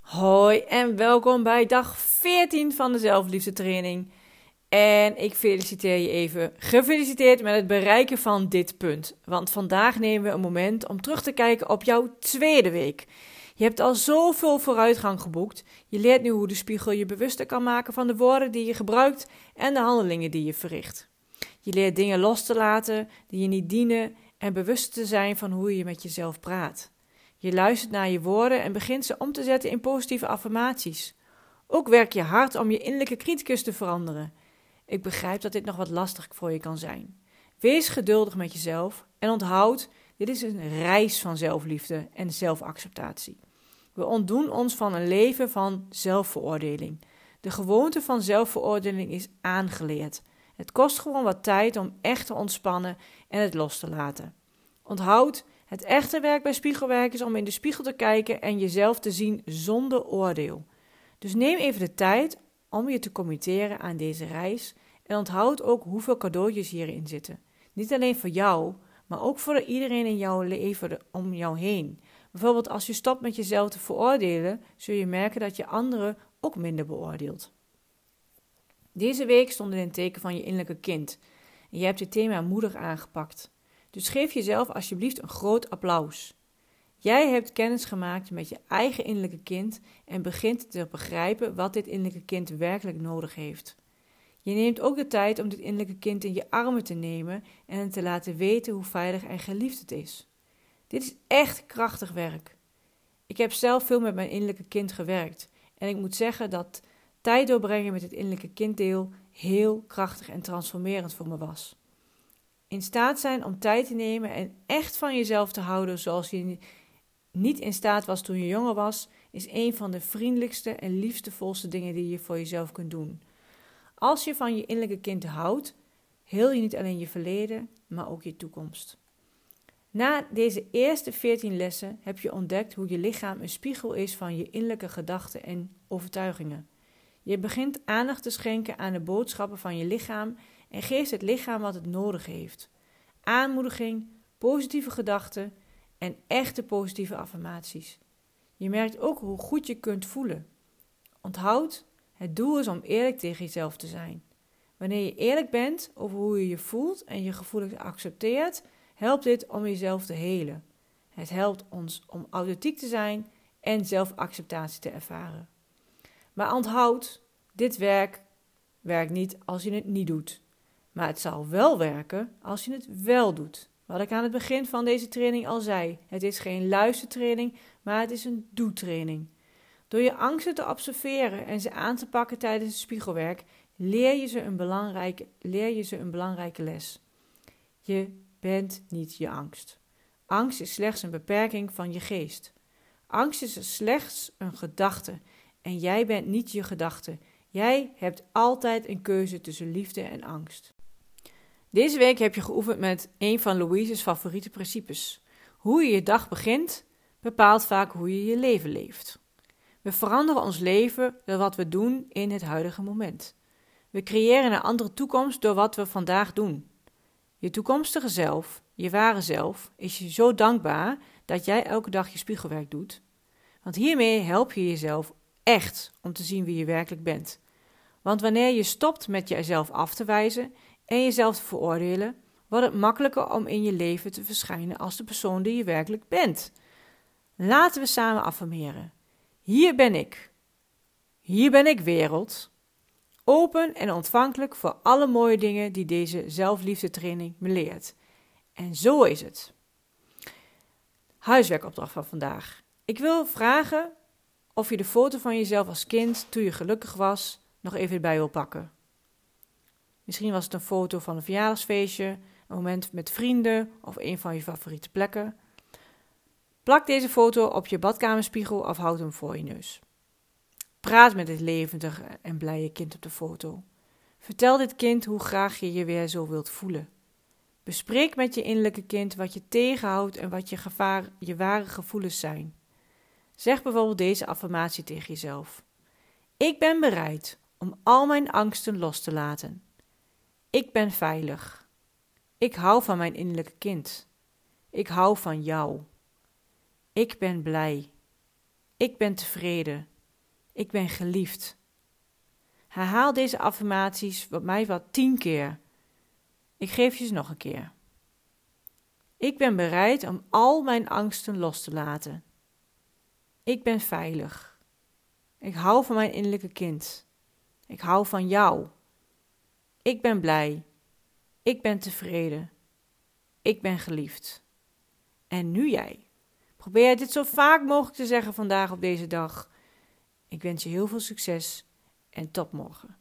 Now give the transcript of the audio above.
Hoi en welkom bij dag 14 van de zelfliefdetraining. En ik feliciteer je even. Gefeliciteerd met het bereiken van dit punt. Want vandaag nemen we een moment om terug te kijken op jouw tweede week. Je hebt al zoveel vooruitgang geboekt. Je leert nu hoe de spiegel je bewuster kan maken van de woorden die je gebruikt en de handelingen die je verricht. Je leert dingen los te laten die je niet dienen en bewust te zijn van hoe je met jezelf praat. Je luistert naar je woorden en begint ze om te zetten in positieve affirmaties. Ook werk je hard om je innerlijke criticus te veranderen. Ik begrijp dat dit nog wat lastig voor je kan zijn. Wees geduldig met jezelf en onthoud, dit is een reis van zelfliefde en zelfacceptatie. We ontdoen ons van een leven van zelfveroordeling. De gewoonte van zelfveroordeling is aangeleerd. Het kost gewoon wat tijd om echt te ontspannen en het los te laten. Onthoud, het echte werk bij spiegelwerk is om in de spiegel te kijken en jezelf te zien zonder oordeel. Dus neem even de tijd om je te committeren aan deze reis en onthoud ook hoeveel cadeautjes hierin zitten. Niet alleen voor jou, maar ook voor iedereen in jouw leven om jou heen. Bijvoorbeeld als je stopt met jezelf te veroordelen, zul je merken dat je anderen ook minder beoordeelt. Deze week stond in het teken van je innerlijke kind en je hebt het thema moeder aangepakt. Dus geef jezelf alsjeblieft een groot applaus. Jij hebt kennis gemaakt met je eigen innerlijke kind en begint te begrijpen wat dit innerlijke kind werkelijk nodig heeft. Je neemt ook de tijd om dit innerlijke kind in je armen te nemen en het te laten weten hoe veilig en geliefd het is. Dit is echt krachtig werk. Ik heb zelf veel met mijn innerlijke kind gewerkt en ik moet zeggen dat tijd doorbrengen met het innerlijke kinddeel heel krachtig en transformerend voor me was. In staat zijn om tijd te nemen en echt van jezelf te houden zoals je niet in staat was toen je jonger was, is een van de vriendelijkste en liefdevolste dingen die je voor jezelf kunt doen. Als je van je innerlijke kind houdt, heel je niet alleen je verleden, maar ook je toekomst. Na deze eerste 14 lessen heb je ontdekt hoe je lichaam een spiegel is van je innerlijke gedachten en overtuigingen. Je begint aandacht te schenken aan de boodschappen van je lichaam en geeft het lichaam wat het nodig heeft. Aanmoediging, positieve gedachten en echte positieve affirmaties. Je merkt ook hoe goed je kunt voelen. Onthoud, het doel is om eerlijk tegen jezelf te zijn. Wanneer je eerlijk bent over hoe je je voelt en je gevoelens accepteert, helpt dit om jezelf te helen. Het helpt ons om authentiek te zijn en zelfacceptatie te ervaren. Maar onthoud, dit werkt niet als je het niet doet. Maar het zal wel werken als je het wel doet. Wat ik aan het begin van deze training al zei. Het is geen luistertraining, maar het is een doetraining. Door je angsten te observeren en ze aan te pakken tijdens het spiegelwerk, leer je ze een belangrijke les. Je bent niet je angst. Angst is slechts een beperking van je geest. Angst is slechts een gedachte en jij bent niet je gedachte. Jij hebt altijd een keuze tussen liefde en angst. Deze week heb je geoefend met een van Louise's favoriete principes. Hoe je je dag begint, bepaalt vaak hoe je je leven leeft. We veranderen ons leven door wat we doen in het huidige moment. We creëren een andere toekomst door wat we vandaag doen. Je toekomstige zelf, je ware zelf, is je zo dankbaar dat jij elke dag je spiegelwerk doet. Want hiermee help je jezelf echt om te zien wie je werkelijk bent. Want wanneer je stopt met jezelf af te wijzen en jezelf te veroordelen, wordt het makkelijker om in je leven te verschijnen als de persoon die je werkelijk bent. Laten we samen affirmeren. Hier ben ik. Hier ben ik wereld. Open en ontvankelijk voor alle mooie dingen die deze zelfliefdetraining me leert. En zo is het. Huiswerkopdracht van vandaag. Ik wil vragen of je de foto van jezelf als kind, toen je gelukkig was, nog even erbij wil pakken. Misschien was het een foto van een verjaardagsfeestje, een moment met vrienden of een van je favoriete plekken. Plak deze foto op je badkamerspiegel of houd hem voor je neus. Praat met dit levendige en blije kind op de foto. Vertel dit kind hoe graag je je weer zo wilt voelen. Bespreek met je innerlijke kind wat je tegenhoudt en wat je ware gevoelens zijn. Zeg bijvoorbeeld deze affirmatie tegen jezelf. Ik ben bereid om al mijn angsten los te laten. Ik ben veilig. Ik hou van mijn innerlijke kind. Ik hou van jou. Ik ben blij. Ik ben tevreden. Ik ben geliefd. Herhaal deze affirmaties wat mij wat 10 keer. Ik geef je ze nog een keer. Ik ben bereid om al mijn angsten los te laten. Ik ben veilig. Ik hou van mijn innerlijke kind. Ik hou van jou. Ik ben blij. Ik ben tevreden. Ik ben geliefd. En nu jij. Probeer dit zo vaak mogelijk te zeggen vandaag op deze dag. Ik wens je heel veel succes en tot morgen.